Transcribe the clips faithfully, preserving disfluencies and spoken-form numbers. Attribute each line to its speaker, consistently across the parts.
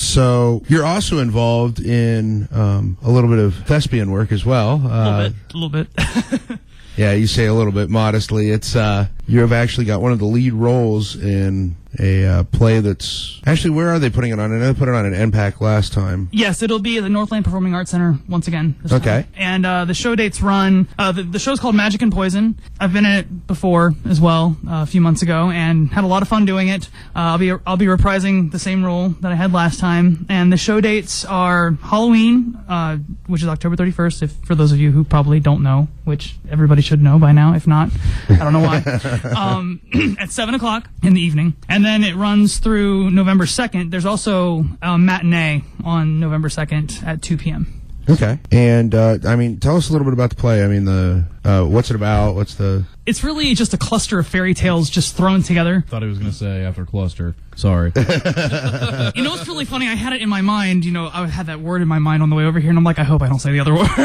Speaker 1: so you're also involved in um, a little bit of thespian work as well.
Speaker 2: Uh, a little bit. A little bit.
Speaker 1: Yeah, you say a little bit modestly. It's uh, you have actually got one of the lead roles in a uh, play that's actually, where are they putting it on? I know they put it on at N PAC last time.
Speaker 2: Yes, it'll be at the Northland Performing Arts Center once again. This
Speaker 1: okay.
Speaker 2: time. And uh, the show dates run. Uh, the, the show's called Magic and Poison. I've been in it before as well uh, a few months ago and had a lot of fun doing it. Uh, I'll be I'll be reprising the same role that I had last time. And the show dates are Halloween, uh, which is October thirty-first. If for those of you who probably don't know, which everybody should know by now. If not, I don't know why. um, at seven o'clock in the evening. And then it runs through November second. There's also a matinee on November second at two p.m.
Speaker 1: Okay. And, uh, I mean, tell us a little bit about the play. I mean, the uh, what's it about? What's the...
Speaker 2: It's really just a cluster of fairy tales just thrown together.
Speaker 3: Thought he was going to say after cluster. Sorry.
Speaker 2: You know what's really funny? I had it in my mind. You know, I had that word in my mind on the way over here, and I'm like, I hope I don't say the other word.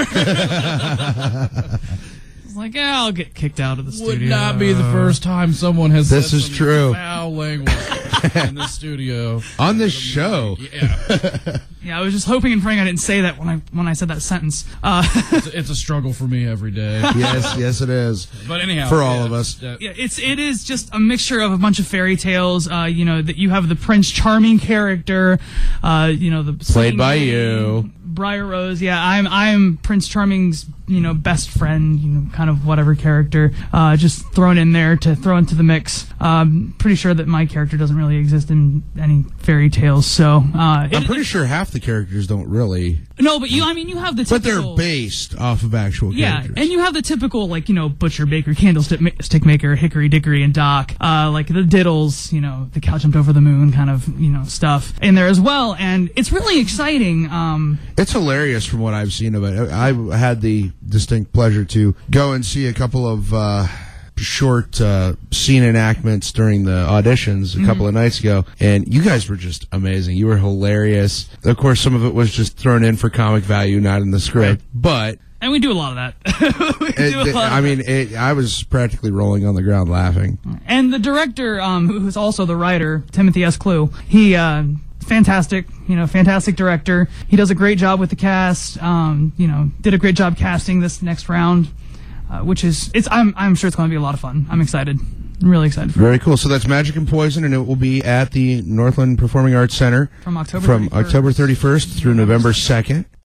Speaker 2: Like, yeah, I'll get kicked out of the studio.
Speaker 3: Would not be the first time someone has
Speaker 1: this
Speaker 3: said
Speaker 1: is
Speaker 3: some
Speaker 1: true.
Speaker 3: foul language in the studio
Speaker 1: on this show.
Speaker 3: Yeah,
Speaker 2: yeah. I was just hoping and praying I didn't say that when I when I said that sentence. Uh,
Speaker 3: it's, it's a struggle for me every day.
Speaker 1: Yes, yes, it is.
Speaker 3: But anyhow,
Speaker 1: for all
Speaker 3: yeah,
Speaker 1: of us,
Speaker 3: uh,
Speaker 2: yeah, it's it is just a mixture of a bunch of fairy tales. Uh, you know that you have the Prince Charming character. Uh, you know the
Speaker 1: played by you.
Speaker 2: Briar Rose, yeah, I'm I'm Prince Charming's, you know, best friend, you know, kind of whatever character, uh, just thrown in there to throw into the mix. Um, pretty sure that my character doesn't really exist in any fairy tales, so uh,
Speaker 1: I'm
Speaker 2: it,
Speaker 1: pretty sure half the characters don't really.
Speaker 2: No, but you, I mean, you have the typical,
Speaker 1: but they're based off of actual characters.
Speaker 2: Yeah, and you have the typical, like, you know, butcher, baker, candlestick ma- stick maker, hickory, dickory, and dock, uh, like the diddles, you know, the cow jumped over the moon kind of, you know, stuff in there as well, and it's really exciting. Um,
Speaker 1: it's hilarious from what I've seen of it. I had the distinct pleasure to go and see a couple of uh, short uh, scene enactments during the auditions a mm-hmm. couple of nights ago, and you guys were just amazing. You were hilarious. Of course, some of it was just thrown in for comic value, not in the script,
Speaker 2: right.
Speaker 1: but...
Speaker 2: And we do a lot of that. we
Speaker 1: it,
Speaker 2: do a lot
Speaker 1: I
Speaker 2: of
Speaker 1: mean,
Speaker 2: that.
Speaker 1: It, I was practically rolling on the ground laughing.
Speaker 2: And the director, um, who's also the writer, Timothy S. Clue, he... Uh, fantastic, you know, fantastic director. He does a great job with the cast. Um, you know, did a great job casting this next round, uh, which is it's. I'm I'm sure it's going to be a lot of fun. I'm excited. I'm really excited. For
Speaker 1: Very
Speaker 2: it.
Speaker 1: cool. So that's Magic and Poison, and it will be at the Northland Performing Arts Center
Speaker 2: from October
Speaker 1: from
Speaker 2: 31st.
Speaker 1: October thirty-first through November second.